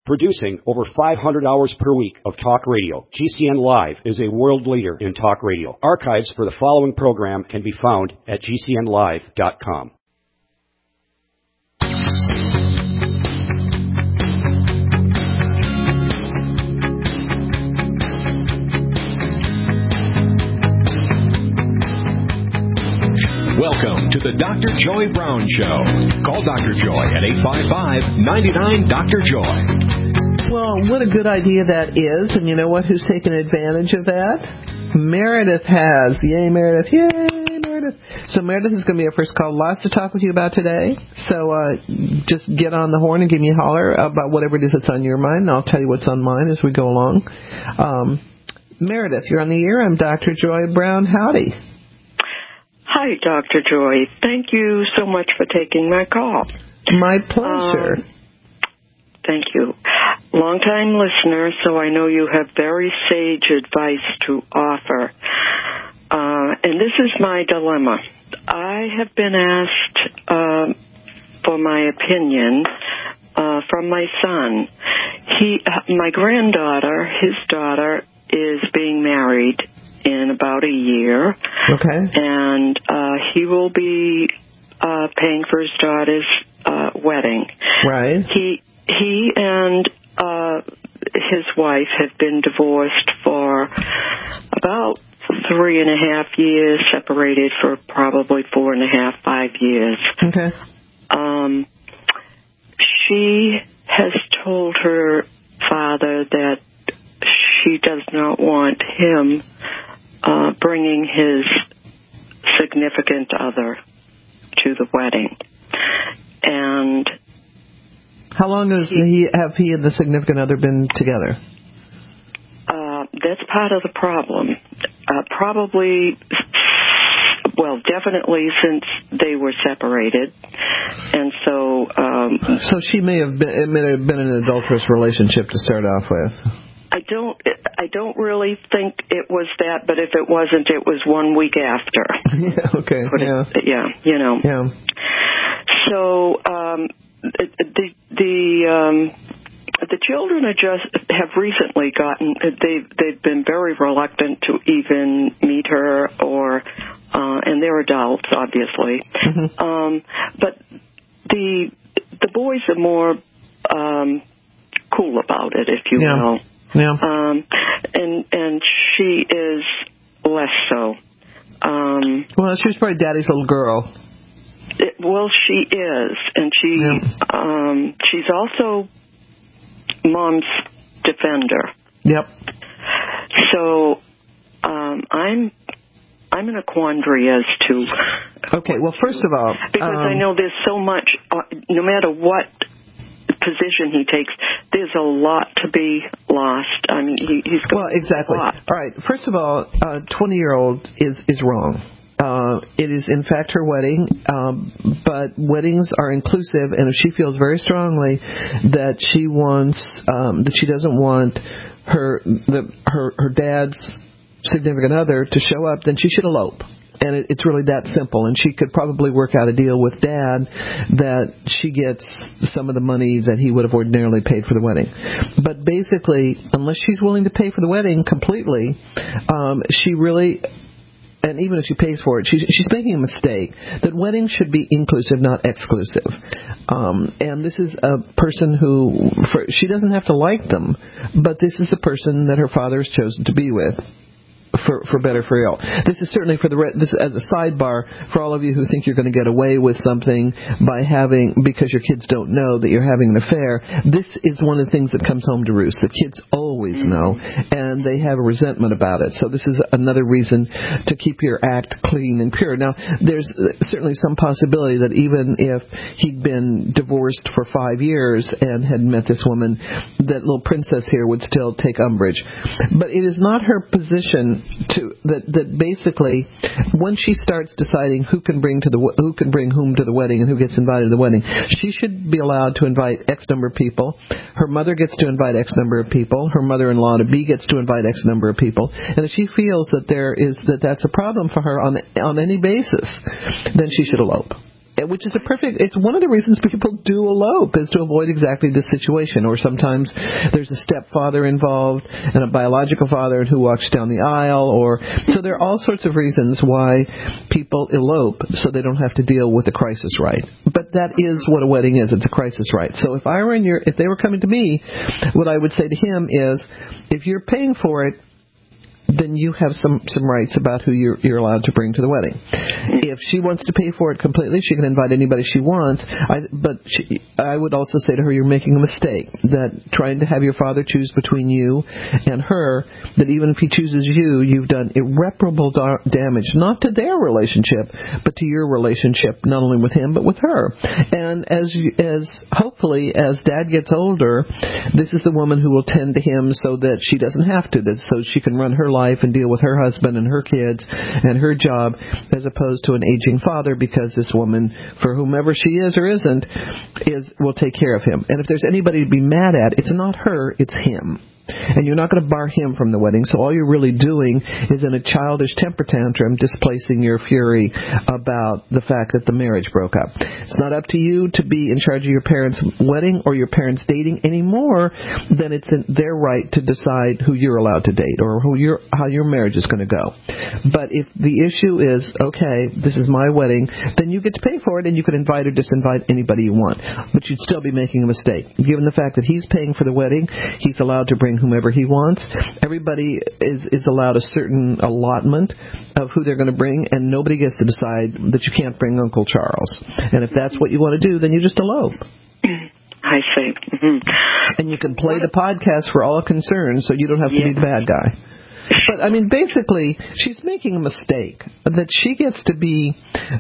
Producing over 500 hours per week of talk radio, GCN Live is a world leader in talk radio. Archives for the following program can be found at GCNlive.com. Welcome to the Dr. Joy Brown Show. Call Dr. Joy at 855-99-DR-JOY. Well, what a good idea that is. And you know what? Who's taken advantage of that? Meredith has. Yay, Meredith. Yay, Meredith. So Meredith is going to be our first call. Lots to talk with you about today. So just get on the horn and give me a holler about whatever it is that's on your mind, and I'll tell you what's on mine as we go along. Meredith, you're on the air. I'm Dr. Joy Brown. Howdy. Hi, Dr. Joy. Thank you so much for taking my call. My pleasure. Thank you. Long-time listener, so I know you have very sage advice to offer. And this is my dilemma. I have been asked for my opinion from my son. My granddaughter, his daughter, is being married in about a year. Okay. And he will be paying for his daughter's wedding. Right. He and his wife have been divorced for about 3.5 years, separated for probably 4.5, 5 years. Okay. She has told her father that she does not want him bringing his significant other to the wedding. And how long has he and the significant other been together? That's part of the problem. Definitely since they were separated. And so... so she may have been in an adulterous relationship to start off with. I don't really think it was that, but if it wasn't, it was 1 week after. Yeah, okay. Yeah, you know. Yeah. So the children have recently gotten. They've been very reluctant to even meet her, and they're adults, obviously. Mm-hmm. But the boys are more cool about it, if you will. Yeah. And she is less so. Well, she's probably daddy's little girl. She is, and she's also mom's defender. Yep. So I'm in a quandary as to. Okay. Well, first of all, because I know there's so much. No matter what position he takes, there's a lot to be lost. I mean, he's going to exactly. A lot. All right. First of all, 20-year-old is wrong. It is, in fact, her wedding, but weddings are inclusive, and if she feels very strongly that she doesn't want her dad's significant other to show up, then she should elope. And it's really that simple. And she could probably work out a deal with Dad that she gets some of the money that he would have ordinarily paid for the wedding. But basically, unless she's willing to pay for the wedding completely, she really... And even if she pays for it, she's making a mistake. That weddings should be inclusive, not exclusive. And this is a person who, she doesn't have to like them, but this is the person that her father has chosen to be with. For better, for ill. This is certainly this as a sidebar for all of you who think you're going to get away with something because your kids don't know that you're having an affair. This is one of the things that comes home to roost. The kids always know, and they have a resentment about it. So this is another reason to keep your act clean and pure. Now, there's certainly some possibility that even if he'd been divorced for 5 years and had met this woman, that little princess here would still take umbrage. But it is not her position that basically when she starts deciding who can bring whom to the wedding and who gets invited to the wedding, she should be allowed to invite X number of people. Her mother gets to invite X number of people. Her mother-in-law to be gets to invite X number of people. And if she feels that that's a problem for her on any basis, then she should elope. which is it's one of the reasons people do elope, is to avoid exactly this situation. Or sometimes there's a stepfather involved and a biological father who walks down the aisle, so there are all sorts of reasons why people elope so they don't have to deal with the crisis right. But that is what a wedding is. It's a crisis right. So if they were coming to me, what I would say to him is, if you're paying for it, then you have some rights about who you're allowed to bring to the wedding. If she wants to pay for it completely, she can invite anybody she wants. I would also say to her, you're making a mistake. That trying to have your father choose between you and her, that even if he chooses you, you've done irreparable damage, not to their relationship, but to your relationship, not only with him, but with her. And as hopefully, as Dad gets older, this is the woman who will tend to him so that she doesn't have to, so she can run her life and deal with her husband and her kids and her job, as opposed to an aging father, because this woman, for whomever she is or isn't, will take care of him. And if there's anybody to be mad at, it's not her, it's him. And you're not going to bar him from the wedding, so all you're really doing is, in a childish temper tantrum, displacing your fury about the fact that the marriage broke up. It's not up to you to be in charge of your parents' wedding or your parents' dating any more than it's their right to decide who you're allowed to date or how your marriage is going to go. But if the issue is, okay, this is my wedding, then you get to pay for it, and you can invite or disinvite anybody you want. But you'd still be making a mistake. Given the fact that he's paying for the wedding, he's allowed to bring whomever he wants. Everybody is allowed a certain allotment of who they're going to bring, and nobody gets to decide that you can't bring Uncle Charles. And if that's what you want to do, then you just elope. I see. Mm-hmm. And you can play the podcast for all concerned, so you don't have to be the bad guy. But, I mean, basically, she's making a mistake, that she gets to be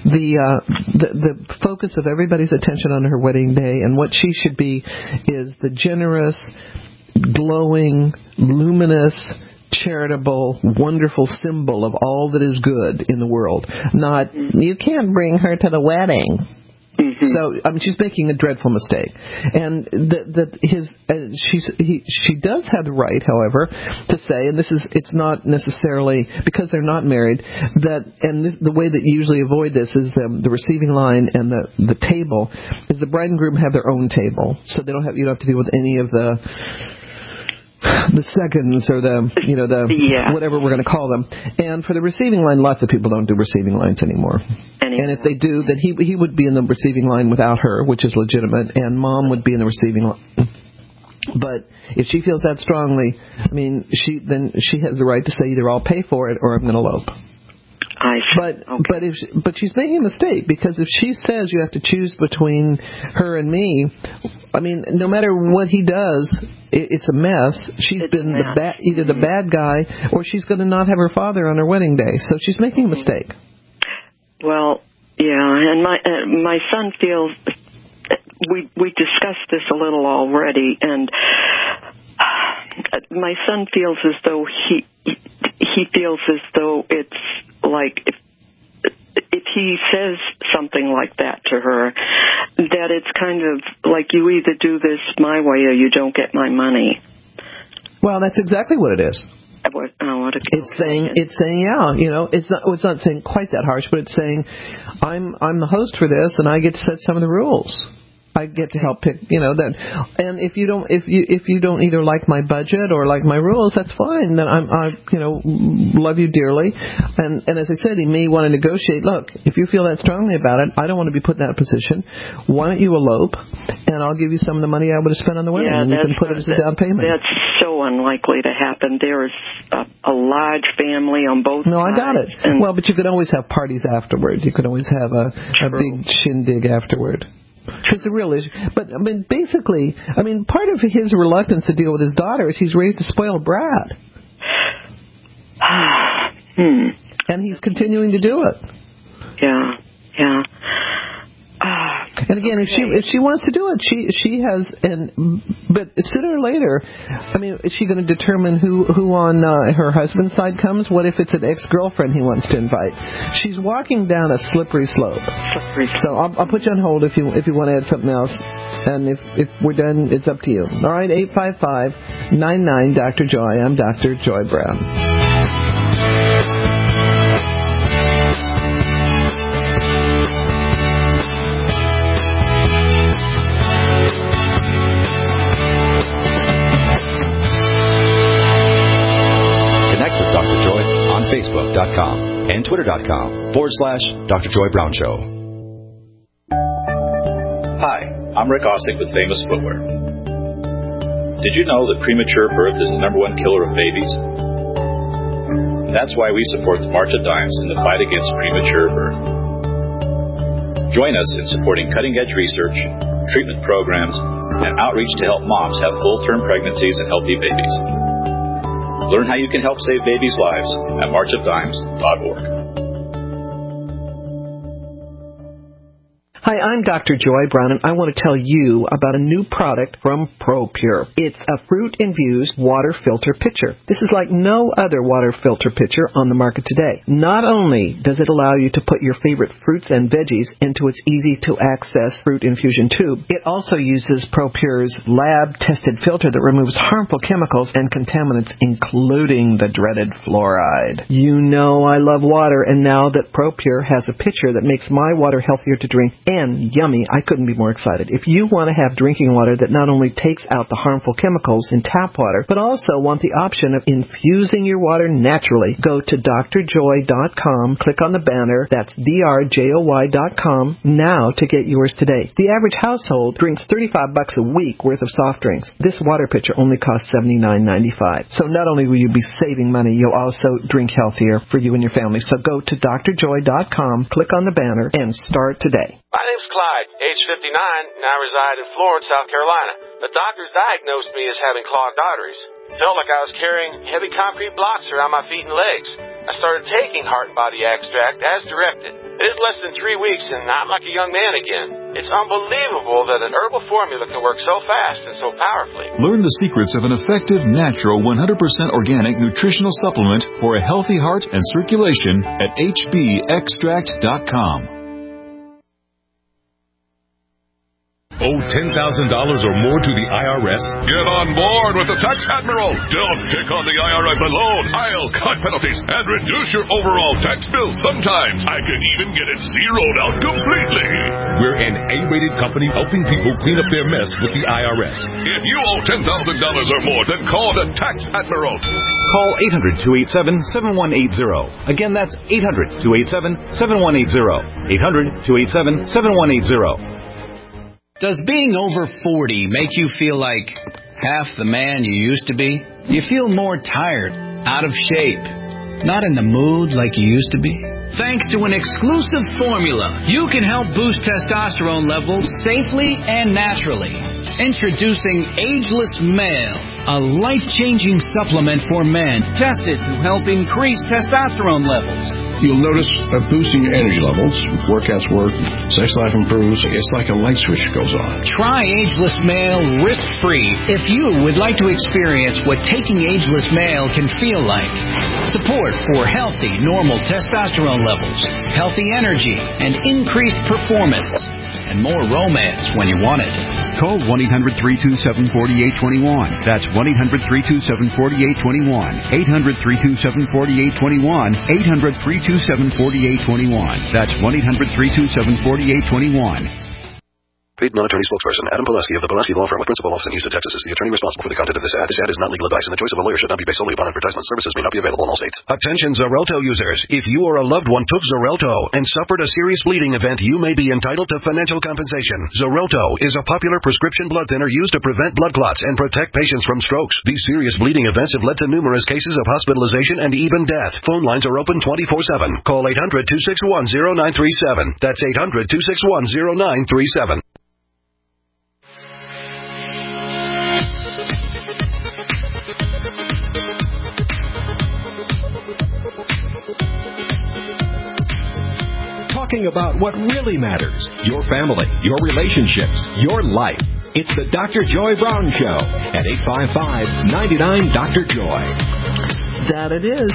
the focus of everybody's attention on her wedding day, and what she should be is the generous, glowing, luminous, charitable, wonderful symbol of all that is good in the world. Not, you can't bring her to the wedding. Mm-hmm. So, I mean, she's making a dreadful mistake. And she does have the right, however, to say, and it's not necessarily because they're not married, the way that you usually avoid this is the receiving line and the table, is the bride and groom have their own table. So you don't have to deal with any of the seconds or whatever we're going to call them. And for the receiving line, lots of people don't do receiving lines anymore. And if they do, then he would be in the receiving line without her, which is legitimate, and Mom would be in the receiving line. But if she feels that strongly, I mean, she has the right to say either I'll pay for it or I'm going to elope. But she's making a mistake, because if she says you have to choose between her and me, I mean, no matter what he does, it's a mess. She's been either the bad guy, or she's going to not have her father on her wedding day. So she's making a mistake. Well, yeah, and my son feels, we discussed this a little already, and my son feels as though he feels as though it's like if he says something like that to her, that it's kind of like, you either do this my way or you don't get my money. Well, that's exactly what it is. It's saying, it's not saying quite that harsh, but it's saying, I'm the host for this, and I get to set some of the rules. I get to help pick, that. And if you don't either like my budget or like my rules, that's fine. Then I love you dearly. And as I said, he may want to negotiate. Look, if you feel that strongly about it, I don't want to be put in that position. Why don't you elope, and I'll give you some of the money I would have spent on the wedding, and you can put it as a down payment. That's so unlikely to happen. There is a large family on both sides. No, I got it. Well, but you could always have parties afterward. You could always have a big shindig afterward. Because the real issue, but I mean, basically, part of his reluctance to deal with his daughter is he's raised a spoiled brat, and he's continuing to do it. Yeah. And again, if she wants to do it, she has, but sooner or later, is she going to determine who on her husband's side comes? What if it's an ex-girlfriend he wants to invite? She's walking down a slippery slope. So I'll put you on hold if you want to add something else, and if we're done, it's up to you. All right, 855-99 Dr. Joy. I'm Dr. Joy Brown. Facebook.com and Twitter.com/Dr. Joy Brown Show. Hi, I'm Rick Ossick with Famous Footwear. Did you know that premature birth is the #1 killer of babies? That's why we support the March of Dimes in the fight against premature birth. Join us in supporting cutting-edge research, treatment programs, and outreach to help moms have full-term pregnancies and healthy babies. Learn how you can help save babies' lives at marchofdimes.org. Hi, I'm Dr. Joy Brown, and I want to tell you about a new product from ProPure. It's a fruit-infused water filter pitcher. This is like no other water filter pitcher on the market today. Not only does it allow you to put your favorite fruits and veggies into its easy-to-access fruit infusion tube, it also uses ProPure's lab-tested filter that removes harmful chemicals and contaminants, including the dreaded fluoride. You know I love water, and now that ProPure has a pitcher that makes my water healthier to drink and yummy, I couldn't be more excited. If you want to have drinking water that not only takes out the harmful chemicals in tap water, but also want the option of infusing your water naturally, go to drjoy.com, click on the banner, that's drjoy.com, now to get yours today. The average household drinks $35 a week worth of soft drinks. This water pitcher only costs $79.95. So not only will you be saving money, you'll also drink healthier for you and your family. So go to drjoy.com, click on the banner, and start today. My name's Clyde, age 59, and I reside in Florence, South Carolina. The doctors diagnosed me as having clogged arteries. Felt like I was carrying heavy concrete blocks around my feet and legs. I started taking Heart and Body Extract as directed. It is less than 3 weeks, and I'm like a young man again. It's unbelievable that an herbal formula can work so fast and so powerfully. Learn the secrets of an effective, natural, 100% organic nutritional supplement for a healthy heart and circulation at hbextract.com. Owe $10,000 or more to the IRS? Get on board with the Tax Admiral. Don't take on the IRS alone. I'll cut penalties and reduce your overall tax bill. Sometimes I can even get it zeroed out completely. We're an A-rated company helping people clean up their mess with the IRS. If you owe $10,000 or more, then call the Tax Admiral. Call 800-287-7180. Again, that's 800-287-7180. 800-287-7180. Does being over 40 make you feel like half the man you used to be? You feel more tired, out of shape, not in the mood like you used to be? Thanks to an exclusive formula, you can help boost testosterone levels safely and naturally. Introducing Ageless Male, a life-changing supplement for men tested to help increase testosterone levels. You'll notice a boost in your energy levels. Workouts work, sex life improves. It's like a light switch goes on. Try Ageless Male risk-free if you would like to experience what taking Ageless Male can feel like. Support for healthy, normal testosterone levels, healthy energy, and increased performance. And more romance when you want it. Call 1-800-327-4821. That's 1-800-327-4821. 800-327-4821. 800-327-4821. That's 1-800-327-4821. Paid non-attorney spokesperson Adam Pulaski of the Pulaski Law Firm with principal office in Houston, Texas is the attorney responsible for the content of this ad. This ad is not legal advice, and the choice of a lawyer should not be based solely upon advertisement. Services may not be available in all states. Attention Xarelto users. If you or a loved one took Xarelto and suffered a serious bleeding event, you may be entitled to financial compensation. Xarelto is a popular prescription blood thinner used to prevent blood clots and protect patients from strokes. These serious bleeding events have led to numerous cases of hospitalization and even death. Phone lines are open 24/7. Call 800-261-0937. That's 800-261-0937. Talking about what really matters, your family, your relationships, your life. It's the Dr. Joy Brown Show at 855-99-DR-JOY. That it is,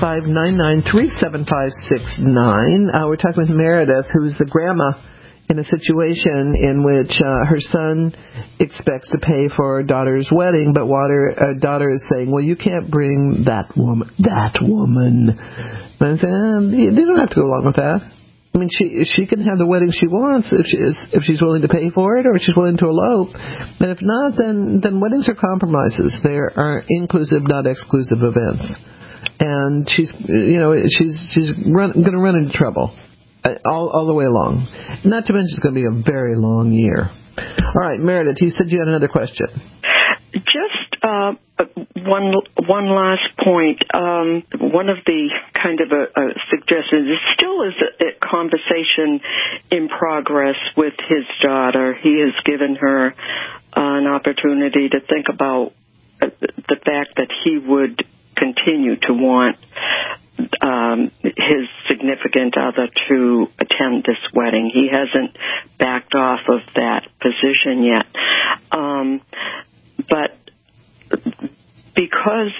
855-993-7569. We're talking with Meredith, who's the grandma in a situation in which her son expects to pay for her daughter's wedding, but daughter is saying, well, you can't bring that woman. And I said, you don't have to go along with that. I mean, she can have the wedding she wants if she's willing to pay for it, or if she's willing to elope. And if not, then weddings are compromises. They are inclusive, not exclusive events. and she's going to run into trouble all the way along. Not to mention it's going to be a very long year. All right, Meredith, you said you had another question. Just one last point. One of the kind of suggestions, it still is a conversation in progress with his daughter. He has given her an opportunity to think about the fact that he would continue to want his significant other to attend this wedding. He hasn't backed off of that position yet. But because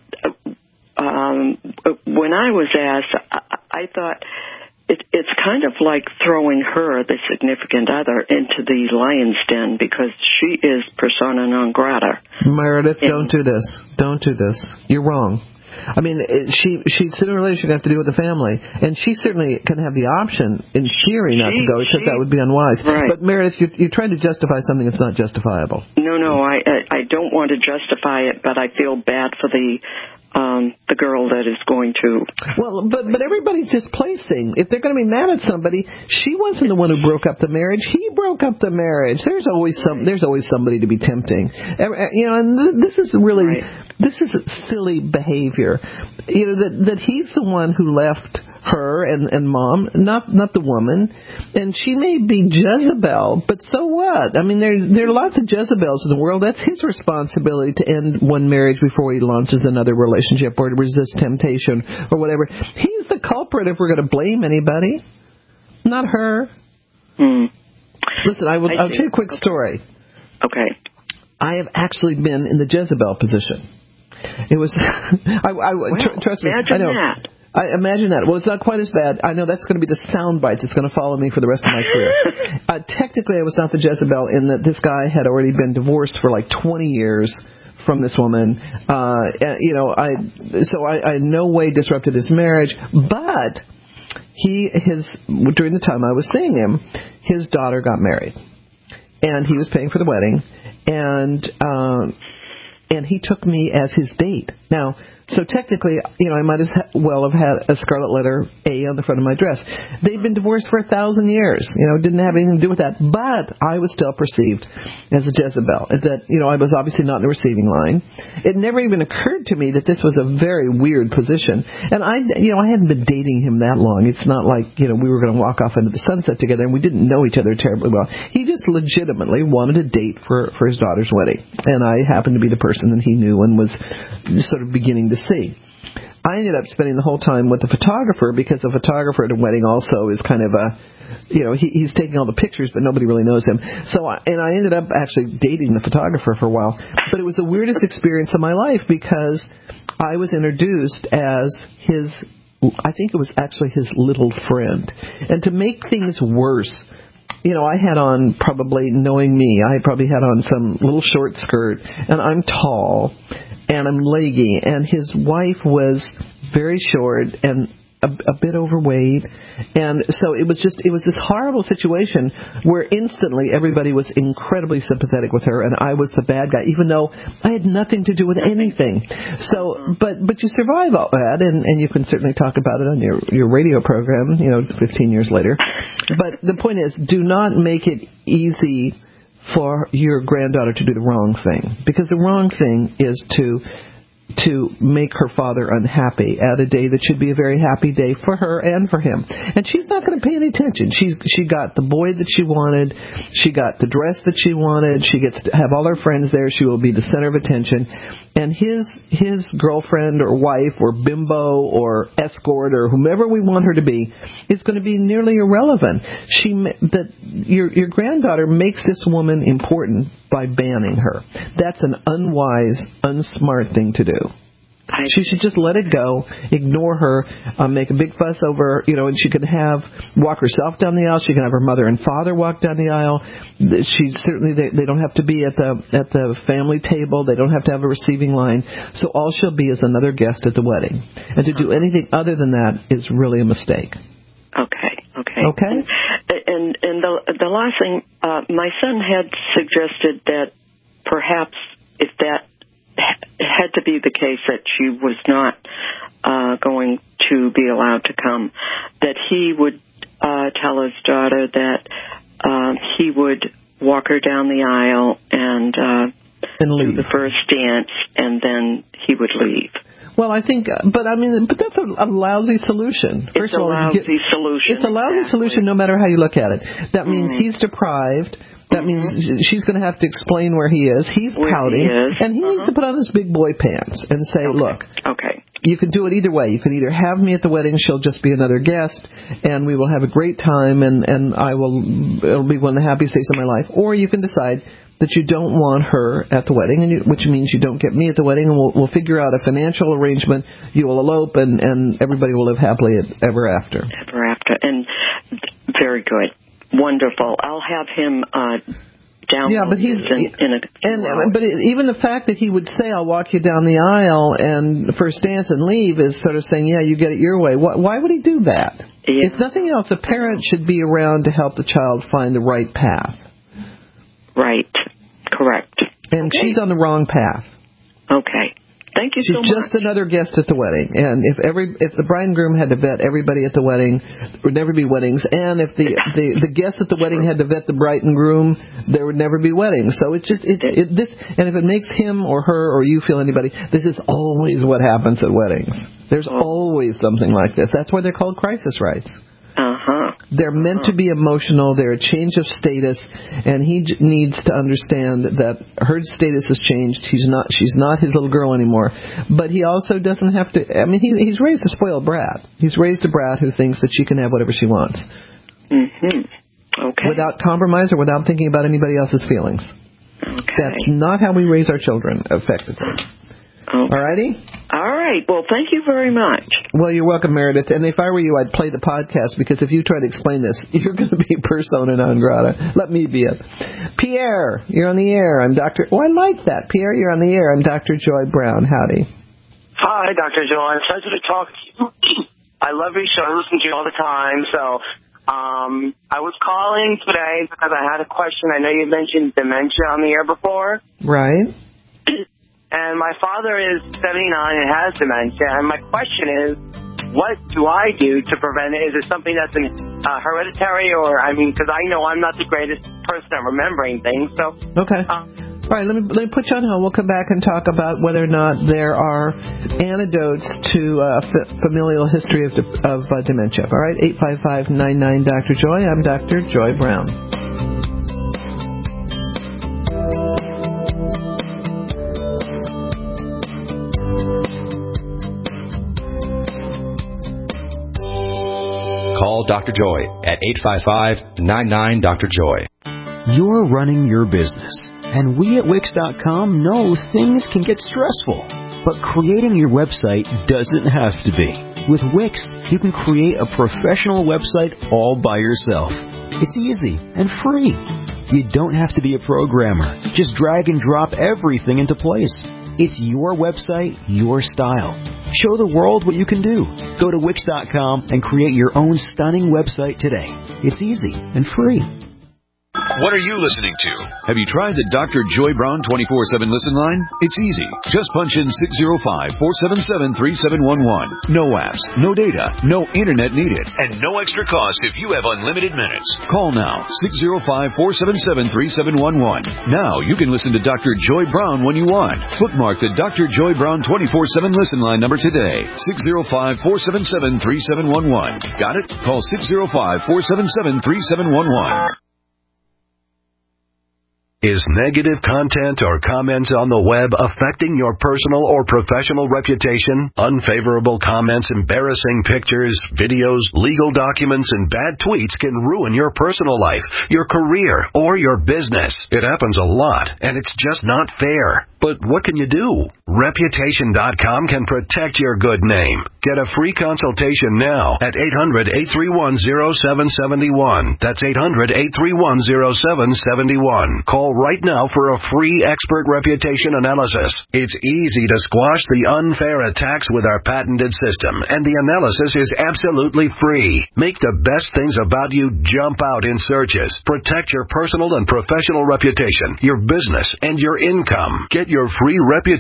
when I was asked, I thought it's kind of like throwing her, the significant other, into the lion's den because she is persona non grata. Meredith, don't do this. Don't do this. You're wrong. I mean, she's in a relationship have to do with the family, and she certainly can have the option, in theory, not to go, except that would be unwise. Right. But Meredith, you're trying to justify something that's not justifiable. No, I don't want to justify it, but I feel bad for the girl that is going to. Well, but everybody's just placing. If they're going to be mad at somebody, she wasn't the one who broke up the marriage. He broke up the marriage. There's always somebody to be tempting. And this is really. Right. This is silly behavior. That he's the one who left her and mom, not the woman. And she may be Jezebel, but so what? I mean, there are lots of Jezebels in the world. That's his responsibility to end one marriage before he launches another relationship or to resist temptation or whatever. He's the culprit if we're going to blame anybody, not her. Listen, I'll tell you a quick story. Okay. I have actually been in the Jezebel position. It was, trust me, I know. That. I imagine that. Well, it's not quite as bad. I know that's going to be the sound bites. It's going to follow me for the rest of my career. Technically, I was not the Jezebel in that this guy had already been divorced for like 20 years from this woman. I in no way disrupted his marriage, but during the time I was seeing him, his daughter got married, and he was paying for the wedding, and he took me as his date. Now, so technically, I might as well have had a scarlet letter A on the front of my dress. They've been divorced for 1,000 years. It didn't have anything to do with that. But I was still perceived as a Jezebel. That, I was obviously not in the receiving line. It never even occurred to me that this was a very weird position. And I hadn't been dating him that long. It's not like, we were going to walk off into the sunset together and we didn't know each other terribly well. He just legitimately wanted a date for his daughter's wedding. And I happened to be the person that he knew and was sort of beginning to see. I ended up spending the whole time with the photographer because a photographer at a wedding also is kind of he's taking all the pictures, but nobody really knows him. I ended up actually dating the photographer for a while. But it was the weirdest experience of my life because I was introduced as I think it was actually his little friend. And to make things worse, I had on, probably knowing me, I probably had on some little short skirt, and I'm tall, and I'm leggy, and his wife was very short and a bit overweight, and so it was this horrible situation where instantly everybody was incredibly sympathetic with her, and I was the bad guy, even though I had nothing to do with anything. So, but you survive all that, and you can certainly talk about it on your radio program, 15 years later. But the point is, do not make it easy for your granddaughter to do the wrong thing, because the wrong thing is to make her father unhappy at a day that should be a very happy day for her and for him. And she's not going to pay any attention. She got the boy that she wanted. She got the dress that she wanted. She gets to have all her friends there. She will be the center of attention. And his girlfriend or wife or bimbo or escort or whomever we want her to be is going to be nearly irrelevant. Your granddaughter makes this woman important by banning her. That's an unwise, unsmart thing to do. She should just let it go, ignore her, make a big fuss over, and she can walk herself down the aisle. She can have her mother and father walk down the aisle. They don't have to be at the family table. They don't have to have a receiving line. So all she'll be is another guest at the wedding. And to do anything other than that is really a mistake. Okay. Okay? And the last thing, my son had suggested that perhaps if that had to be the case, that she was not going to be allowed to come, that he would tell his daughter that he would walk her down the aisle and leave. do the first dance, and then he would leave. Well, I think, but that's a lousy solution. It's a lousy solution. It's a lousy solution no matter how you look at it. That means he's deprived. That means she's going to have to explain where he is. He's pouting, and he needs to put on his big boy pants and say, look, you can do it either way. You can either have me at the wedding, she'll just be another guest, and we will have a great time, and it'll be one of the happiest days of my life. Or you can decide that you don't want her at the wedding, which means you don't get me at the wedding, and we'll figure out a financial arrangement. You will elope, and everybody will live happily ever after. Ever after, and very good. Wonderful. I'll have him download. Yeah, but but even the fact that he would say, "I'll walk you down the aisle and first dance and leave," is sort of saying, "Yeah, you get it your way." Why would he do that? Yeah. If nothing else, a parent should be around to help the child find the right path. Right. Correct. And she's on the wrong path. Okay. Thank you so much. She's just another guest at the wedding, and if the bride and groom had to vet everybody at the wedding, there would never be weddings. And if the guests at the wedding had to vet the bride and groom, there would never be weddings. So this, and if it makes him or her or you feel anybody, this is always what happens at weddings. There's always something like this. That's why they're called crisis rites. They're meant to be emotional. They're a change of status, and he needs to understand that her status has changed. She's not his little girl anymore. But he also doesn't have to. I mean, he's raised a spoiled brat. He's raised a brat who thinks that she can have whatever she wants. Okay. Without compromise or without thinking about anybody else's feelings. Okay. That's not how we raise our children effectively. Okay. All righty? All right. Well, thank you very much. Well, you're welcome, Meredith. And if I were you, I'd play the podcast, because if you try to explain this, you're going to be persona non grata. Let me be it. Pierre, you're on the air. I'm Dr. Oh, I like that. Pierre, you're on the air. I'm Dr. Joy Brown. Howdy. Hi, Dr. Joy. It's pleasure to talk to you. I love your show. I listen to you all the time. So I was calling today because I had a question. I know you mentioned dementia on the air before. Right. And my father is 79 and has dementia. And my question is, what do I do to prevent it? Is it something that's hereditary, or, because I know I'm not the greatest person at remembering things. So okay. All right, let me put you on hold. We'll come back and talk about whether or not there are antidotes to familial history of dementia. All right, 855-99-Dr. Joy. I'm Dr. Joy Brown. Call Dr. Joy at 855-99-Dr. Joy. You're running your business, and we at Wix.com know things can get stressful. But creating your website doesn't have to be. With Wix, you can create a professional website all by yourself. It's easy and free. You don't have to be a programmer. Just drag and drop everything into place. It's your website, your style. Show the world what you can do. Go to Wix.com and create your own stunning website today. It's easy and free. What are you listening to? Have you tried the Dr. Joy Brown 24/7 listen line? It's easy. Just punch in 605-477-3711. No apps, no data, no internet needed, and no extra cost if you have unlimited minutes. Call now, 605-477-3711. Now you can listen to Dr. Joy Brown when you want. Bookmark the Dr. Joy Brown 24/7 listen line number today, 605-477-3711. Got it? Call 605-477-3711. Is negative content or comments on the web affecting your personal or professional reputation? Unfavorable comments, embarrassing pictures, videos, legal documents, and bad tweets can ruin your personal life, your career, or your business. It happens a lot, and it's just not fair. But what can you do? Reputation.com can protect your good name. Get a free consultation now at 800-831-0771. That's 800-831-0771. Call right now for a free expert reputation analysis. It's easy to squash the unfair attacks with our patented system, and the analysis is absolutely free. Make the best things about you jump out in searches. Protect your personal and professional reputation, your business, and your income. Get your free reputation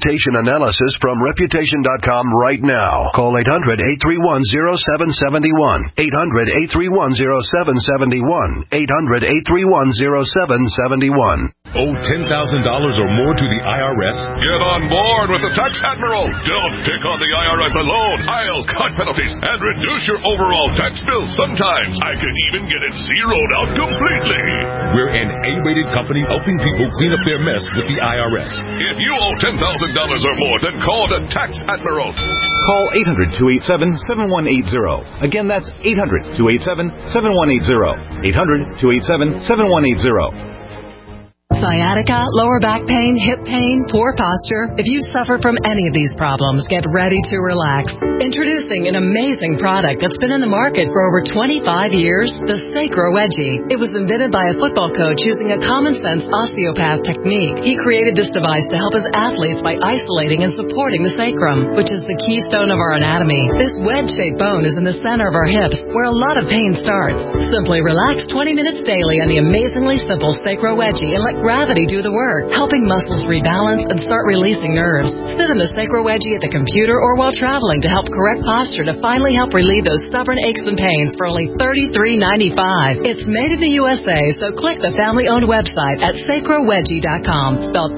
analysis from Reputation.com right now. Call 800-831-0771. 800-831-0771. 800-831-0771. Owe $10,000 or more to the IRS? Get on board with the Tax Admiral. Don't take on the IRS alone. I'll cut penalties and reduce your overall tax bill. Sometimes I can even get it zeroed out completely. We're an A-rated company helping people clean up their mess with the IRS. If you owe $10,000 or more, then call the Tax Admiral. Call 800-287-7180. Again, that's 800-287-7180. 800-287-7180. Sciatica, lower back pain, hip pain, poor posture. If you suffer from any of these problems, get ready to relax. Introducing an amazing product that's been in the market for over 25 years, the Sacro Wedgie. It was invented by a football coach using a common-sense osteopath technique. He created this device to help his athletes by isolating and supporting the sacrum, which is the keystone of our anatomy. This wedge-shaped bone is in the center of our hips, where a lot of pain starts. Simply relax 20 minutes daily on the amazingly simple Sacro Wedgie and let gravity do the work, helping muscles rebalance and start releasing nerves. Sit in the Sacro Wedgie at the computer or while traveling to help correct posture to finally help relieve those stubborn aches and pains for only $33.95. It's made in the USA, so click the family-owned website at sacrowedgie.com, spelled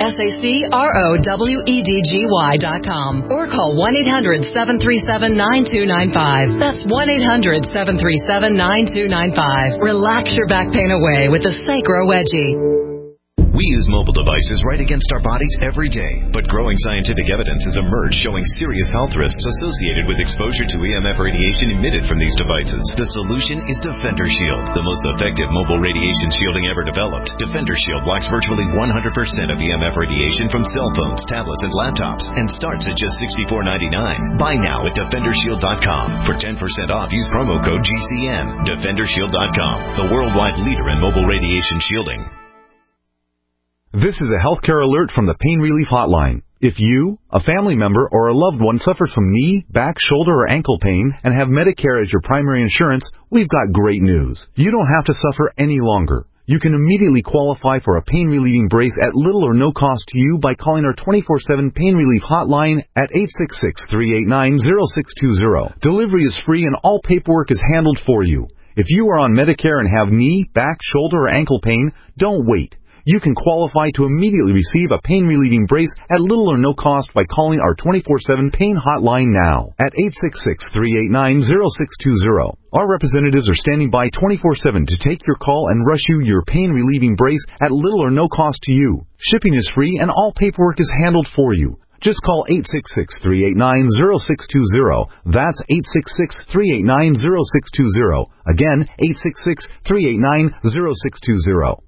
SACROWEDGY.com, or call 1-800-737-9295. That's 1-800-737-9295. Relax your back pain away with the Sacro Wedgie. We use mobile devices right against our bodies every day, but growing scientific evidence has emerged showing serious health risks associated with exposure to EMF radiation emitted from these devices. The solution is Defender Shield, the most effective mobile radiation shielding ever developed. Defender Shield blocks virtually 100% of EMF radiation from cell phones, tablets, and laptops, and starts at just $64.99. Buy now at DefenderShield.com. For 10% off, use promo code GCN. DefenderShield.com, the worldwide leader in mobile radiation shielding. This is a healthcare alert from the Pain Relief Hotline. If you, a family member, or a loved one suffers from knee, back, shoulder, or ankle pain and have Medicare as your primary insurance, we've got great news. You don't have to suffer any longer. You can immediately qualify for a pain-relieving brace at little or no cost to you by calling our 24/7 Pain Relief Hotline at 866-389-0620. Delivery is free and all paperwork is handled for you. If you are on Medicare and have knee, back, shoulder, or ankle pain, don't wait. You can qualify to immediately receive a pain-relieving brace at little or no cost by calling our 24/7 Pain Hotline now at 866-389-0620. Our representatives are standing by 24/7 to take your call and rush you your pain-relieving brace at little or no cost to you. Shipping is free and all paperwork is handled for you. Just call 866-389-0620. That's 866-389-0620. Again, 866-389-0620.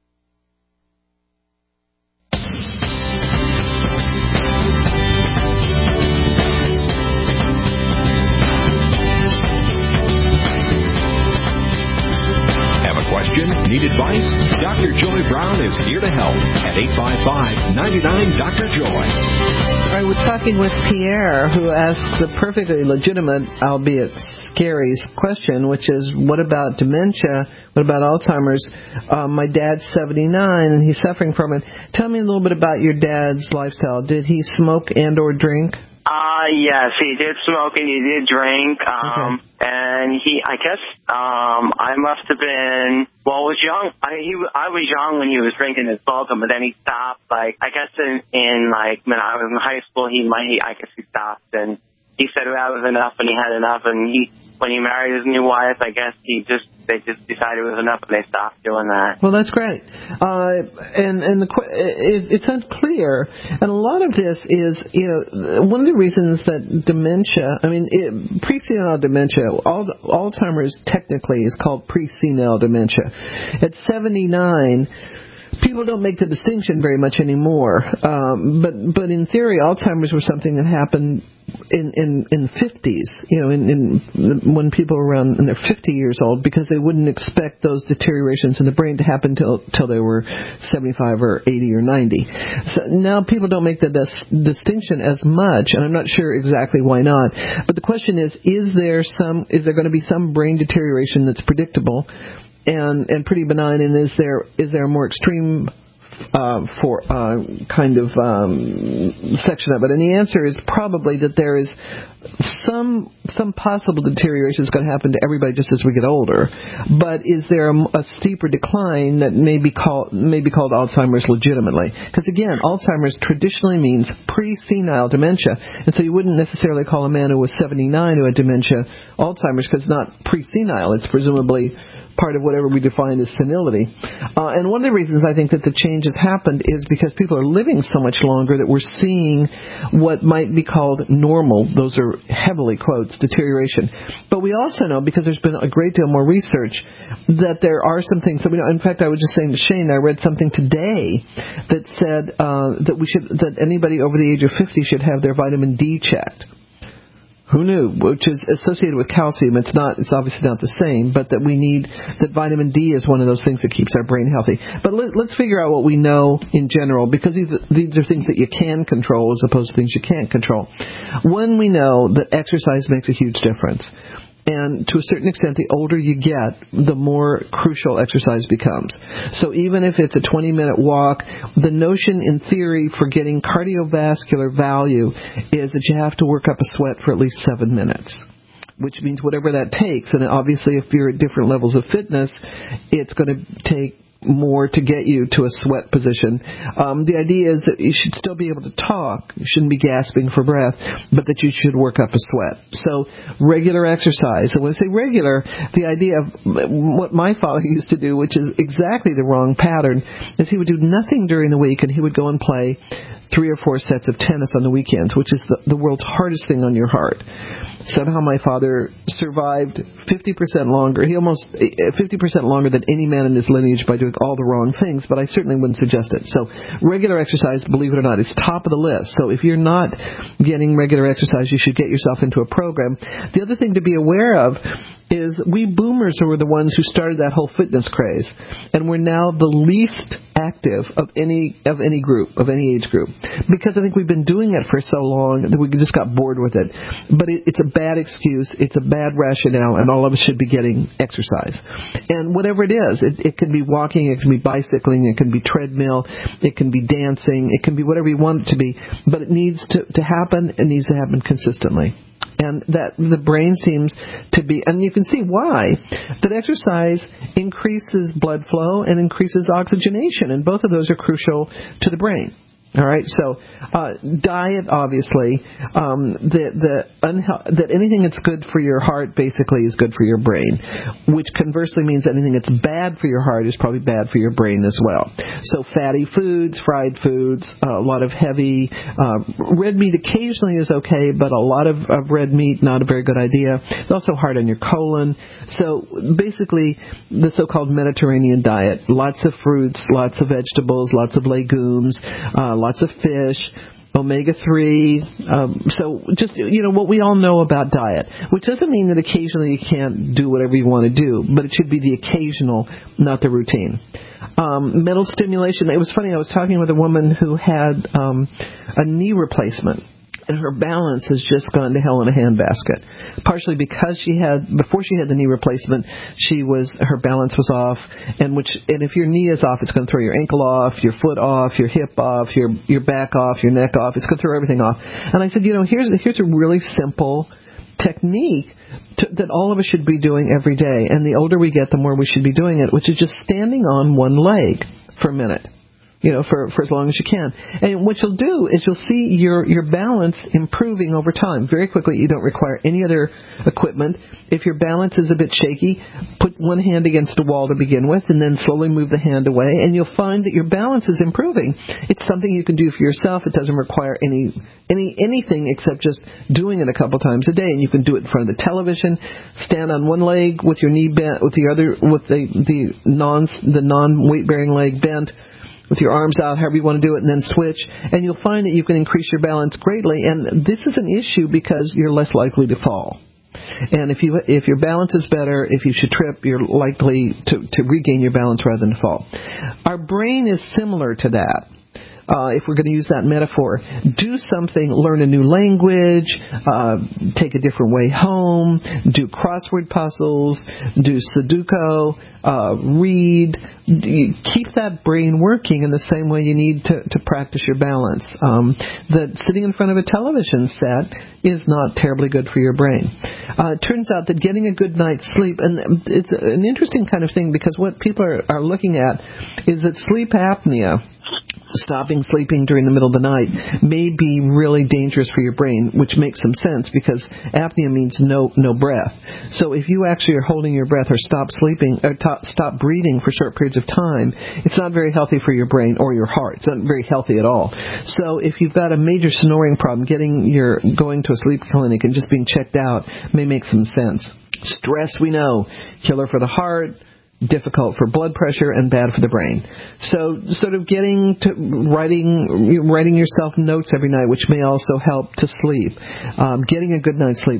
Question? Need advice? Dr. Joy Brown is here to help at 855-99-DR-JOY. I was talking with Pierre, who asks a perfectly legitimate, albeit scary, question, which is, what about dementia? What about Alzheimer's? My dad's 79, and he's suffering from it. Tell me a little bit about your dad's lifestyle. Did he smoke and or drink? Yes, he did smoke and he did drink. And I guess, I must have been, was young. I was young when he was drinking his Sultan, but then he stopped. I guess when I was in high school, I guess he stopped, and he said that was enough, and he had enough, and when he married his new wife, I guess they just decided it was enough, and they stopped doing that. Well, that's great. It's unclear, and a lot of this is, one of the reasons that dementia, presenile dementia, Alzheimer's technically is called presenile dementia. At 79, people don't make the distinction very much anymore. But in theory, Alzheimer's was something that happened in the 50s, when people were around, and they're 50 years old, because they wouldn't expect those deteriorations in the brain to happen till they were 75 or 80 or 90. So now people don't make the distinction as much, and I'm not sure exactly why not. But the question is there going to be some brain deterioration that's predictable and pretty benign, and is there a more extreme section of it. And the answer is probably that there is some possible deterioration is going to happen to everybody just as we get older. But is there a steeper decline that may be called Alzheimer's legitimately? Because again, Alzheimer's traditionally means pre-senile dementia, and so you wouldn't necessarily call a man who was 79 who had dementia Alzheimer's, because it's not pre-senile. It's presumably part of whatever we define as senility. And one of the reasons I think that the change has happened is because people are living so much longer that we're seeing what might be called normal, those are heavily quotes, deterioration. But we also know, because there's been a great deal more research, that there are some things that we know. In fact, I was just saying to Shane, I read something today that said that anybody over the age of 50 should have their vitamin D checked. Who knew? Which is associated with calcium. It's obviously not the same, but that that vitamin D is one of those things that keeps our brain healthy. But let's figure out what we know in general, because these are things that you can control as opposed to things you can't control. One, we know that exercise makes a huge difference. And to a certain extent, the older you get, the more crucial exercise becomes. So even if it's a 20-minute walk, the notion in theory for getting cardiovascular value is that you have to work up a sweat for at least 7 minutes, which means whatever that takes. And obviously, if you're at different levels of fitness, it's going to take more to get you to a sweat position. The idea is that you should still be able to talk. You shouldn't be gasping for breath, but that you should work up a sweat. So regular exercise. And when I say regular, the idea of what my father used to do, which is exactly the wrong pattern, is he would do nothing during the week and he would go and play 3 or 4 sets of tennis on the weekends, which is the world's hardest thing on your heart. Somehow my father survived 50% longer. He almost 50% longer than any man in his lineage by doing all the wrong things, but I certainly wouldn't suggest it. So regular exercise, believe it or not, is top of the list. So if you're not getting regular exercise, you should get yourself into a program. The other thing to be aware of is we boomers were the ones who started that whole fitness craze, and we're now the least active of any group, of any age group, because I think we've been doing it for so long that we just got bored with it. But it's a bad excuse, it's a bad rationale, and all of us should be getting exercise. And whatever it is, it can be walking, it can be bicycling, it can be treadmill, it can be dancing, it can be whatever you want it to be, but it needs to happen, it needs to happen consistently. And that the brain seems to be, and you can see why, that exercise increases blood flow and increases oxygenation, and both of those are crucial to the brain. All right, so diet, obviously, that anything that's good for your heart basically is good for your brain, which conversely means anything that's bad for your heart is probably bad for your brain as well. So fatty foods, fried foods, a lot of heavy, red meat occasionally is okay, but a lot of red meat, not a very good idea. It's also hard on your colon. So basically, the so-called Mediterranean diet, lots of fruits, lots of vegetables, lots of legumes, lots of fish, omega-3. So just, what we all know about diet, which doesn't mean that occasionally you can't do whatever you want to do, but it should be the occasional, not the routine. Mental stimulation. It was funny, I was talking with a woman who had a knee replacement, and her balance has just gone to hell in a handbasket. Partially because before she had the knee replacement, her balance was off, and if your knee is off, it's going to throw your ankle off, your foot off, your hip off, your back off, your neck off. It's going to throw everything off. And I said, here's a really simple technique that all of us should be doing every day. And the older we get, the more we should be doing it, which is just standing on one leg for a minute. For as long as you can. And what you'll do is you'll see your balance improving over time. Very quickly, you don't require any other equipment. If your balance is a bit shaky, put one hand against a wall to begin with, and then slowly move the hand away, and you'll find that your balance is improving. It's something you can do for yourself. It doesn't require anything except just doing it a couple times a day, and you can do it in front of the television, stand on one leg with your knee bent, with the non-weight-bearing leg bent, with your arms out, however you want to do it, and then switch, and you'll find that you can increase your balance greatly. And this is an issue because you're less likely to fall. And if your balance is better, if you should trip, you're likely to regain your balance rather than fall. Our brain is similar to that. if we're going to use that metaphor. Do something, learn a new language, take a different way home, do crossword puzzles, do Sudoku, read. Keep that brain working in the same way you need to practice your balance. That sitting in front of a television set is not terribly good for your brain. It turns out that getting a good night's sleep, and it's an interesting kind of thing because what people are looking at is that sleep apnea, stopping sleeping during the middle of the night, may be really dangerous for your brain, which makes some sense because apnea means no breath. So if you actually are holding your breath or stop sleeping or stop breathing for short periods of time, it's not very healthy for your brain or your heart. It's not very healthy at all. So if you've got a major snoring problem, going to a sleep clinic and just being checked out may make some sense. Stress, we know, killer for the heart, difficult for blood pressure, and bad for the brain. So sort of getting to writing yourself notes every night, which may also help to sleep. Getting a good night's sleep.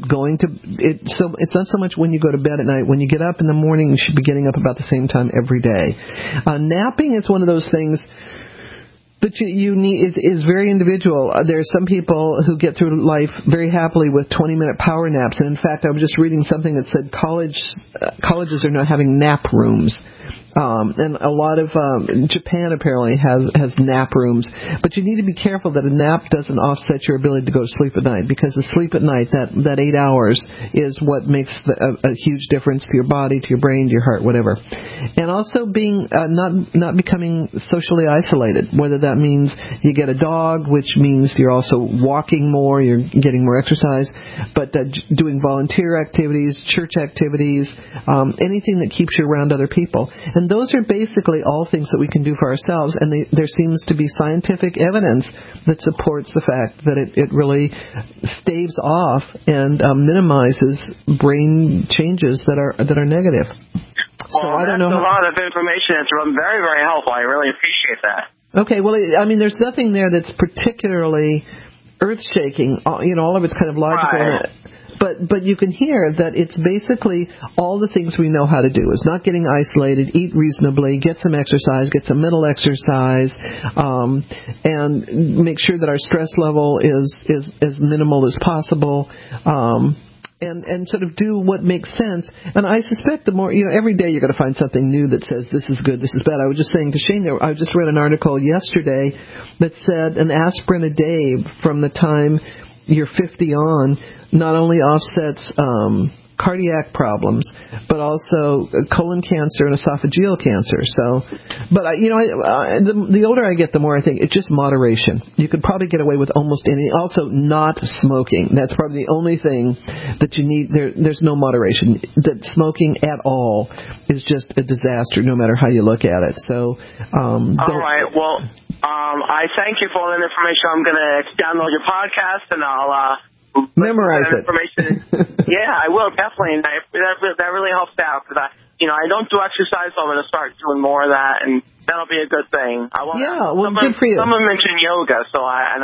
So it's not so much when you go to bed at night. When you get up in the morning, you should be getting up about the same time every day. Napping is one of those things that you need is very individual. There are some people who get through life very happily with 20-minute power naps. And in fact, I was just reading something that said colleges are now having nap rooms. And a lot of Japan apparently has nap rooms, but you need to be careful that a nap doesn't offset your ability to go to sleep at night, because the sleep at night, that 8 hours, is what makes a huge difference to your body, to your brain, to your heart, whatever. And also being not becoming socially isolated, whether that means you get a dog, which means you're also walking more, you're getting more exercise, but doing volunteer activities, church activities, anything that keeps you around other people. And those are basically all things that we can do for ourselves, and there seems to be scientific evidence that supports the fact that it really staves off and minimizes brain changes that are negative. Well, so I don't know. That's a lot of information. It's very, very helpful. I really appreciate that. Okay, well, I mean, there's nothing there that's particularly earth-shaking. All of it's kind of logical. Right. But you can hear that it's basically all the things we know how to do. Is not getting isolated, eat reasonably, get some exercise, get some mental exercise, and make sure that our stress level is as minimal as possible. And sort of do what makes sense. And I suspect the more, every day you're going to find something new that says this is good, this is bad. I was just saying to Shane, I just read an article yesterday that said an aspirin a day from the time you're 50 on not only offsets cardiac problems, but also colon cancer and esophageal cancer. So, but the older I get, the more I think it's just moderation. You could probably get away with almost anything. Also, not smoking. That's probably the only thing that you need. There's no moderation. That smoking at all is just a disaster, no matter how you look at it. So, all right. Well, I thank you for all that information. I'm going to download your podcast and I'll memorize it. Yeah, I will, definitely. And that really helps out because I don't do exercise, so I'm going to start doing more of that, and that'll be a good thing. Good for you. Someone mentioned yoga, so I'm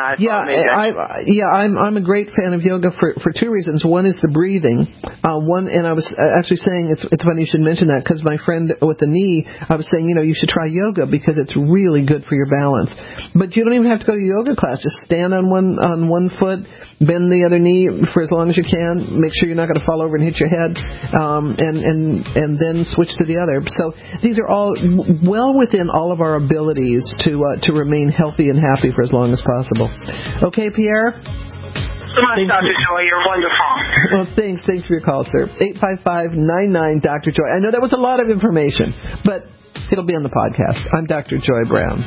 a great fan of yoga for two reasons. One is the breathing. And I was actually saying it's funny you should mention that because my friend with the knee, I was saying you should try yoga because it's really good for your balance. But you don't even have to go to yoga class. Just stand on one foot, bend the other knee for as long as you can. Make sure you're not going to fall over and hit your head, and then switch to the other. So these are all well within all of our abilities to remain healthy and happy for as long as possible. Okay, Pierre? So much, Dr. Joy. You're wonderful. Well, thanks. Thanks for your call, sir. 855-99-Dr. Joy. I know that was a lot of information, but it'll be on the podcast. I'm Dr. Joy Brown.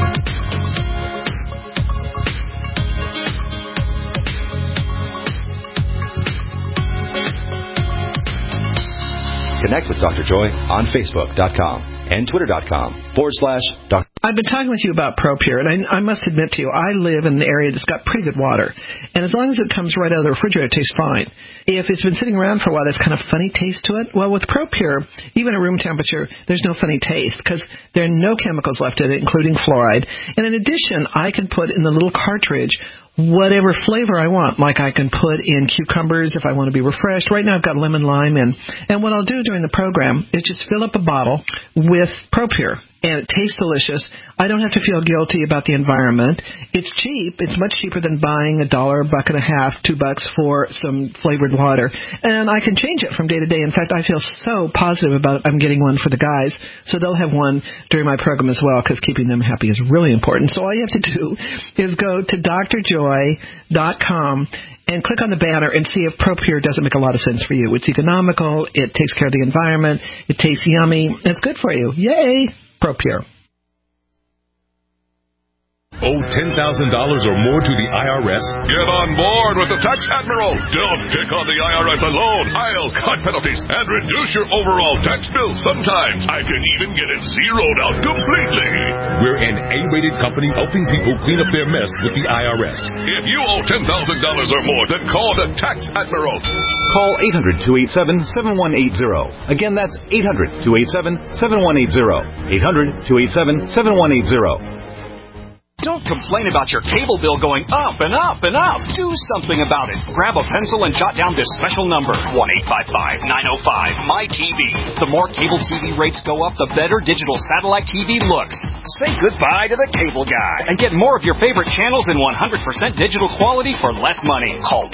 Connect with Dr. Joy on Facebook.com and Twitter.com/Dr. I've been talking with you about ProPure, and I must admit to you, I live in an area that's got pretty good water. And as long as it comes right out of the refrigerator, it tastes fine. If it's been sitting around for a while, there's kind of funny taste to it. Well, with ProPure, even at room temperature, there's no funny taste because there are no chemicals left in it, including fluoride. And in addition, I can put in the little cartridge whatever flavor I want. Like I can put in cucumbers if I want to be refreshed. Right now I've got lemon lime in. And what I'll do during the program is just fill up a bottle with ProPure. And it tastes delicious. I don't have to feel guilty about the environment. It's cheap. It's much cheaper than buying $1, $1.50, $2 for some flavored water. And I can change it from day to day. In fact, I feel so positive about I'm getting one for the guys. So they'll have one during my program as well, because keeping them happy is really important. So all you have to do is go to drjoy.com and click on the banner and see if ProPure doesn't make a lot of sense for you. It's economical. It takes care of the environment. It tastes yummy. It's good for you. Yay! ProPure. Owe $10,000 or more to the IRS? Get on board with the Tax Admiral. Don't take on the IRS alone. I'll cut penalties and reduce your overall tax bill. Sometimes I can even get it zeroed out completely. We're an A-rated company helping people clean up their mess with the IRS. If you owe $10,000 or more, then call the Tax Admiral. Call 800-287-7180. Again, that's 800-287-7180. 800-287-7180. Don't complain about your cable bill going up and up and up. Do something about it. Grab a pencil and jot down this special number, 1-855-905-MY-TV. The more cable TV rates go up, the better digital satellite TV looks. Say goodbye to the cable guy and get more of your favorite channels in 100% digital quality for less money. Call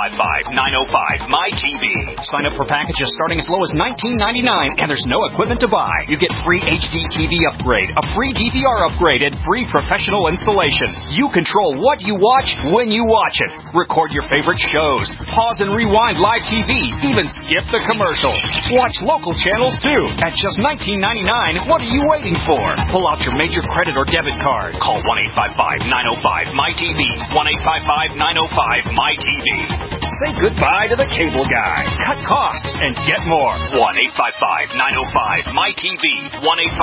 1-855-905-MY-TV. Sign up for packages starting as low as $19.99, and there's no equipment to buy. You get free HD TV upgrade, a free DVR upgrade, and free professional installation. You control what you watch when you watch it. Record your favorite shows. Pause and rewind live TV. Even skip the commercials. Watch local channels too. At just $19.99, what are you waiting for? Pull out your major credit or debit card. Call 1-855-905-MY-TV. 1-855-905-MY-TV. Say goodbye to the cable guy. Cut costs and get more. 1-855-905-MY-TV.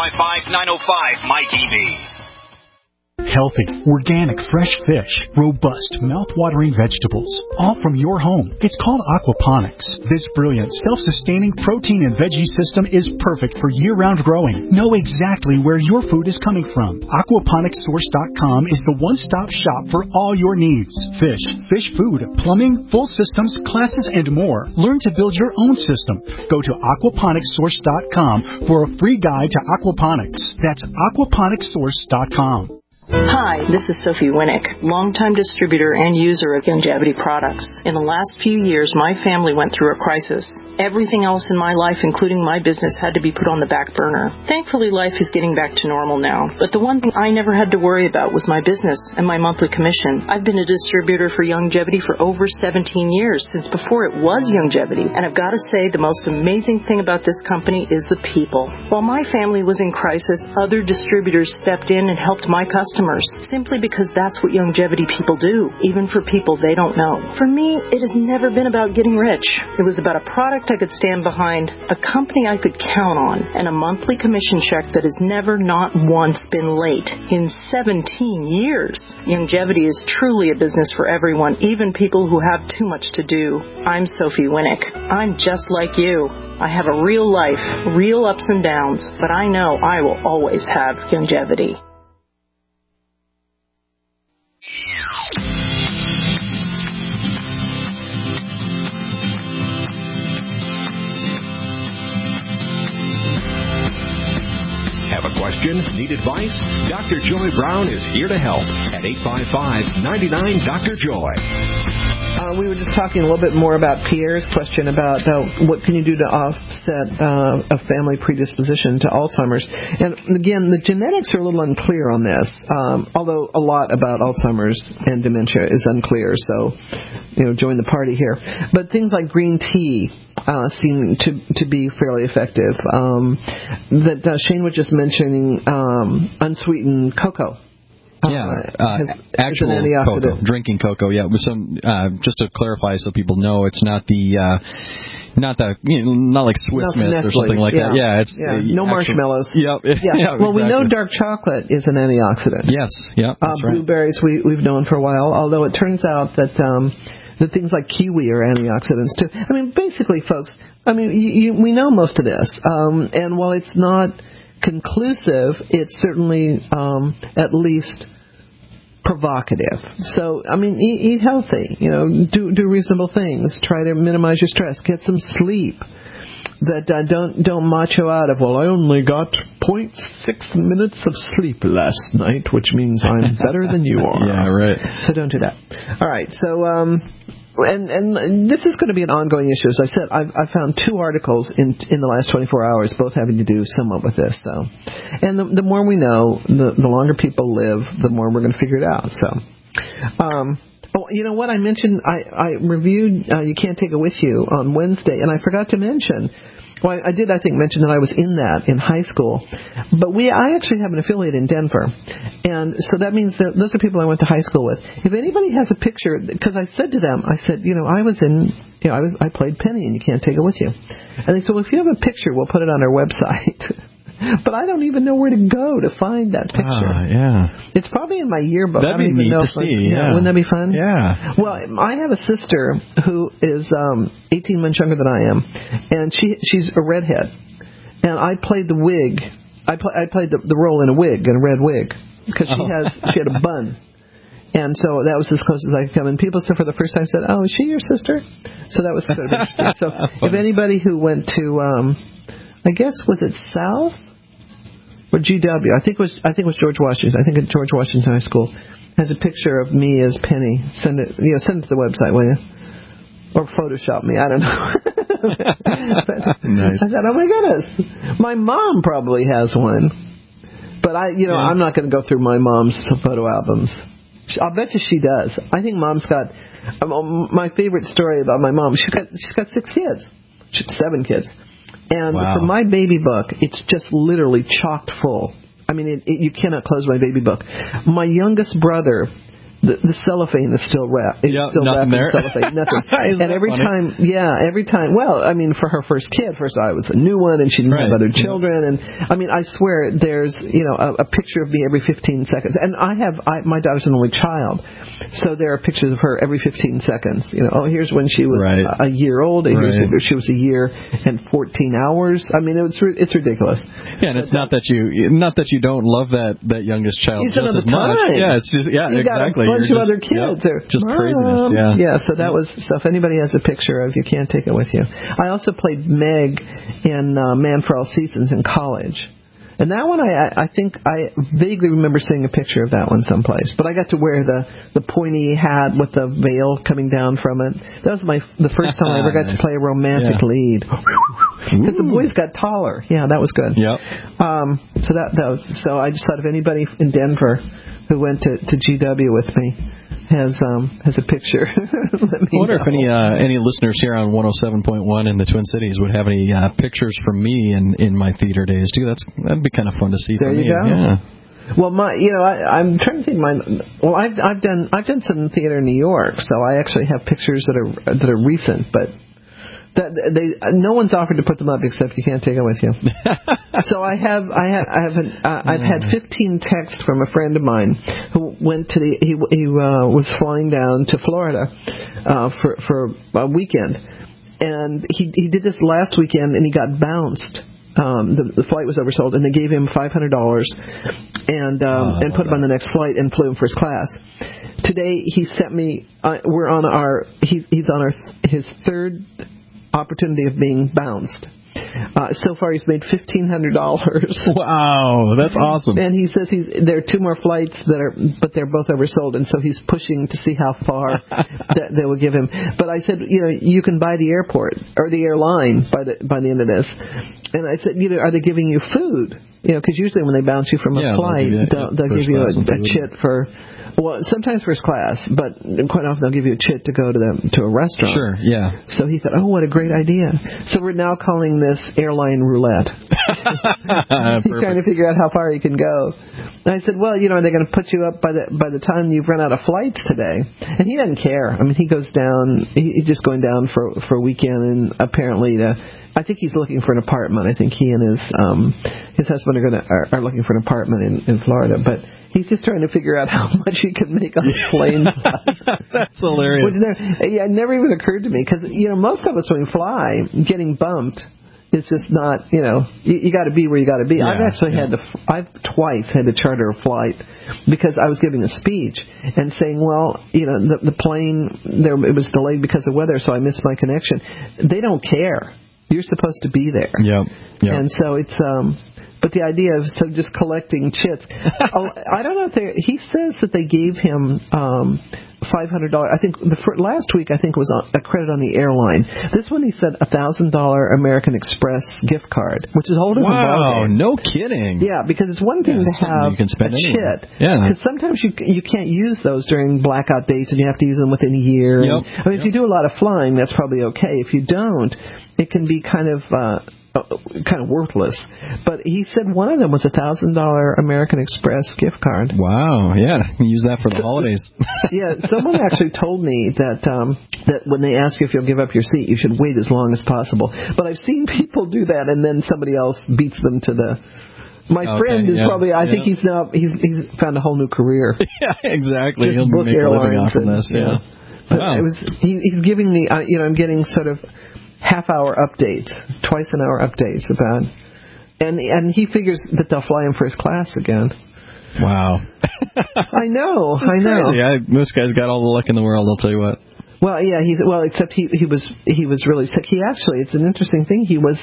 1-855-905-MY-TV. Healthy, organic, fresh fish, robust, mouth-watering vegetables, all from your home. It's called aquaponics. This brilliant, self-sustaining protein and veggie system is perfect for year-round growing. Know exactly where your food is coming from. Aquaponicssource.com is the one-stop shop for all your needs. Fish, fish food, plumbing, full systems, classes, and more. Learn to build your own system. Go to aquaponicssource.com for a free guide to aquaponics. That's aquaponicssource.com. Hi, this is Sophie Winnick, longtime distributor and user of Youngevity products. In the last few years, my family went through a crisis. Everything else in my life, including my business, had to be put on the back burner. Thankfully, life is getting back to normal now. But the one thing I never had to worry about was my business and my monthly commission. I've been a distributor for Youngevity for over 17 years, since before it was Youngevity. And I've got to say, the most amazing thing about this company is the people. While my family was in crisis, other distributors stepped in and helped my customers, simply because that's what Youngevity people do, even for people they don't know. For me, it has never been about getting rich. It was about a product I could stand behind, a company I could count on, and a monthly commission check that has never, not once, been late in 17 years. Youngevity is truly a business for everyone, even people who have too much to do. I'm Sophie Winnick. I'm just like you. I have a real life, real ups and downs, but I know I will always have Youngevity. Have a question? Need advice? Dr. Joy Brown is here to help at 855-99-DR-JOY. We were just talking a little bit more about Pierre's question about what can you do to offset a family predisposition to Alzheimer's. And again, the genetics are a little unclear on this, although a lot about Alzheimer's and dementia is unclear. So, join the party here. But things like green tea seem to be fairly effective. That Shane was just mentioning unsweetened cocoa. Actual cocoa, drinking cocoa. Yeah, with some. Just to clarify, so people know, it's not the. Not like Swiss Miss or something like that. Yeah, it's no marshmallows. Yep. Yeah. Well, we know dark chocolate is an antioxidant. Yes. Yeah. That's right. Blueberries we've known for a while. Although it turns out that things like kiwi are antioxidants too. I mean, basically, folks. I mean, we know most of this. And while it's not conclusive, it's certainly at least provocative. So, I mean, eat healthy. Do reasonable things. Try to minimize your stress. Get some sleep. That don't macho out of, well, I only got 0.6 minutes of sleep last night, which means I'm better than you are. Yeah, right. So don't do that. All right. So, and this is going to be an ongoing issue. As I said, I found 2 articles in the last 24 hours, both having to do somewhat with this. So, and the more we know, the longer people live, the more we're going to figure it out. So, oh, you know what? I mentioned I reviewed You Can't Take It With You on Wednesday, and I forgot to mention. Well, I did, I think, mention that I was in that in high school. But I actually have an affiliate in Denver. And so that means that those are people I went to high school with. If anybody has a picture, because I said to them, I said, I played Penny and You Can't Take It With You. And they said, well, if you have a picture, we'll put it on our website. But I don't even know where to go to find that picture. Yeah. It's probably in my yearbook. That'd be neat to see. Yeah. Wouldn't that be fun? Yeah. Well, I have a sister who is 18 months younger than I am, and she's a redhead. And I played the wig. I played the role in a wig, in a red wig, because she had a bun. And so that was as close as I could come. And people said for the first time said, "Oh, is she your sister?" So that was sort of interesting. So if anybody who went to I guess, was it South or GW? I think it was George Washington. I think at George Washington High School has a picture of me as Penny. Send it to the website, will you? Or Photoshop me. I don't know. Nice. I said, oh my goodness, my mom probably has one, but I'm not going to go through my mom's photo albums. I'll bet you she does. I think Mom's got. My favorite story about my mom. She's got 6 kids. She's 7 kids. And for my baby book, it's just literally chocked full. I mean, you cannot close my baby book. My youngest brother, the cellophane is still wrapped. It's still wrapped in cellophane. Nothing. And every time, well, I mean, for her first kid, first I was a new one, and she didn't have other children. And I mean, I swear, there's a picture of me every 15 seconds. And my daughter's an only child, so there are pictures of her every 15 seconds. Here's when she was a year old. Here's she was a year and 14 hours. I mean, it's ridiculous. Yeah, and it's not that you don't love that youngest child just as much. Yeah, it's just exactly. Bunch of other kids. Just craziness, so that was. So if anybody has a picture of You Can't Take It With You. I also played Meg in Man for All Seasons in college. And that one, I think I vaguely remember seeing a picture of that one someplace. But I got to wear the pointy hat with the veil coming down from it. That was the first time I ever got to play a romantic lead. Because the boys got taller. Yeah, that was good. Yep. So I just thought if anybody in Denver who went to GW with me has a picture. Let me I wonder know. if any listeners here on 107.1 in the Twin Cities would have any pictures from me in my theater days too. That'd be kind of fun to see. There for you me. go. Yeah. Well, I'm trying to think. I've done some theater in New York, so I actually have pictures that are recent, but. No one's offered to put them up except You Can't Take It With You. So I've had 15 texts from a friend of mine who went to he was flying down to Florida for a weekend, and he did this last weekend and he got bounced. The flight was oversold, and they gave him $500 and put him on the next flight and flew him first class. Today he sent me. We're on he's on his third opportunity of being bounced. So far, he's made $1,500. Wow, that's awesome! And he says there are 2 more flights but they're both oversold, and so he's pushing to see how far that they will give him. But I said, you can buy the airport or the airline by the end of this. And I said, are they giving you food? Because usually when they bounce you from a flight, they'll give you a chit for. Well, sometimes first class, but quite often they'll give you a chit to go to a restaurant. Sure, yeah. So he thought, oh, what a great idea. So we're now calling this airline roulette. He's trying to figure out how far he can go. And I said, well, are they going to put you up by the time you've run out of flights today? And he doesn't care. I mean, he goes down. He's just going down for a weekend, and apparently I think he's looking for an apartment. I think he and his husband are looking for an apartment in Florida, but he's just trying to figure out how much he can make on a plane. That's hilarious. It never even occurred to me because most of us when we fly, getting bumped It's just not, you got to be where you got to be. Yeah, I've actually I've twice had to charter a flight because I was giving a speech and saying, well, the plane, it was delayed because of weather, so I missed my connection. They don't care. You're supposed to be there. Yep. And so it's, but the idea of just collecting chits, I don't know if he says that they gave him $500. I think last week I think was a credit on the airline. This one he said $1,000 American Express gift card, which is a whole different ballgame. Wow, no kidding. Yeah, because it's one thing to have you can spend a anywhere. chit. Yeah. Because sometimes you can't use those during blackout dates, and you have to use them within a year. Yep. And, if you do a lot of flying, that's probably okay. If you don't, it can be kind of worthless. But he said one of them was $1,000 American Express gift card. Wow, yeah, you can use that for the holidays. Yeah, someone actually told me that when they ask you if you'll give up your seat, you should wait as long as possible. But I've seen people do that, and then somebody else beats them to the... My friend is probably. I think he's found a whole new career. Yeah, exactly. Just He'll book make a living airlines off from this. Yeah. But Wow. he's giving me. I'm getting sort of half-hour updates, twice-an-hour updates about, and he figures that they'll fly him first class again. Wow. I know. Crazy. This guy's got all the luck in the world. I'll tell you what. Well, yeah. Except he was really sick. It's an interesting thing. He was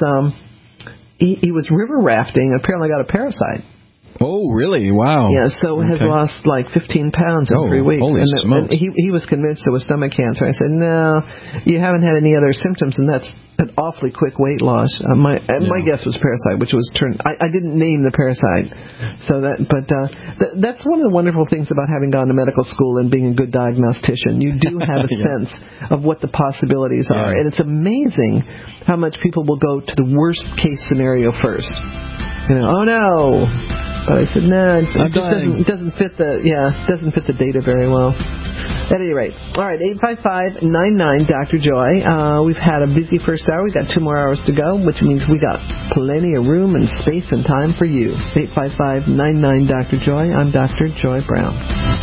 river rafting. Apparently got a parasite. Oh, really? Wow. Yeah, so has lost like 15 pounds in 3 weeks. Holy smokes. And he was convinced it was stomach cancer. I said, no, you haven't had any other symptoms, and that's an awfully quick weight loss. My guess was parasite, which was I didn't name the parasite. So that's one of the wonderful things about having gone to medical school and being a good diagnostician. You do have a sense of what the possibilities are. And it's amazing how much people will go to the worst case scenario first. Oh no. But I said, no, it doesn't fit the data very well. At any rate, all right, 855-99 Dr. Joy. We've had a busy first hour. We've got 2 more hours to go, which means we got plenty of room and space and time for you. 855-99 Dr. Joy. I'm Dr. Joy Brown.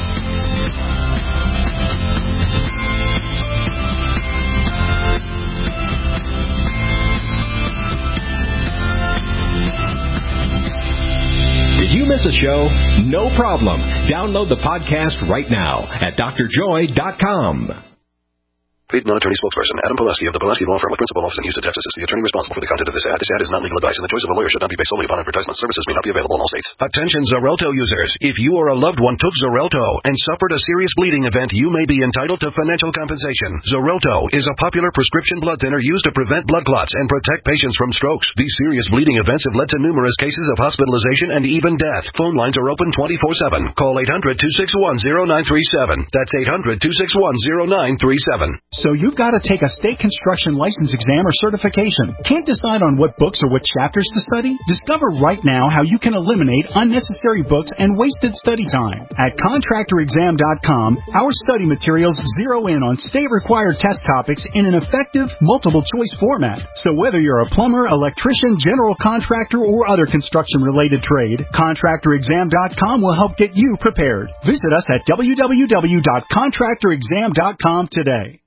Did you miss a show? No problem. Download the podcast right now at drjoy.com. Paid non-attorney spokesperson Adam Pulaski of the Pulaski Law Firm with principal office in Houston, Texas is the attorney responsible for the content of this ad. This ad is not legal advice, and the choice of a lawyer should not be based solely upon advertisement. Services may not be available in all states. Attention Xarelto users. If you or a loved one took Xarelto and suffered a serious bleeding event, you may be entitled to financial compensation. Xarelto is a popular prescription blood thinner used to prevent blood clots and protect patients from strokes. These serious bleeding events have led to numerous cases of hospitalization and even death. Phone lines are open 24/7. Call 800-261-0937. That's 800-261-0937. So you've got to take a state construction license exam or certification. Can't decide on what books or what chapters to study? Discover right now how you can eliminate unnecessary books and wasted study time. At contractorexam.com, our study materials zero in on state-required test topics in an effective, multiple-choice format. So whether you're a plumber, electrician, general contractor, or other construction-related trade, contractorexam.com will help get you prepared. Visit us at www.contractorexam.com today.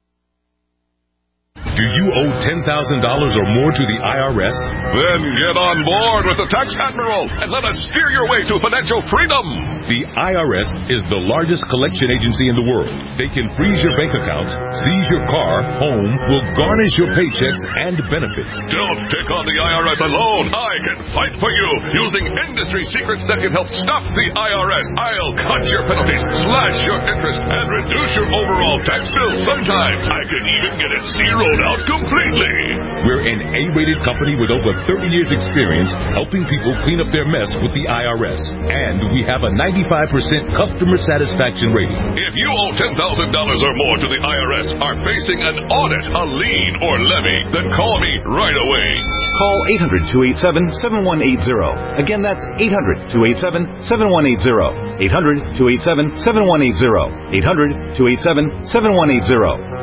Do you owe $10,000 or more to the IRS? Then get on board with the Tax Admiral and let us steer your way to financial freedom. The IRS is the largest collection agency in the world. They can freeze your bank accounts, seize your car, home, will garnish your paychecks and benefits. Don't take on the IRS alone. I can fight for you using industry secrets that can help stop the IRS. I'll cut your penalties, slash your interest, and reduce your overall tax bill. Sometimes I can even get it zeroed out completely. We're an A-rated company with over 30 years experience helping people clean up their mess with the IRS. And we have a 95% customer satisfaction rating. If you owe $10,000 or more to the IRS, are facing an audit, a lien, or levy, then call me right away. Call 800-287-7180. Again, that's 800-287-7180. 800-287-7180. 800-287-7180.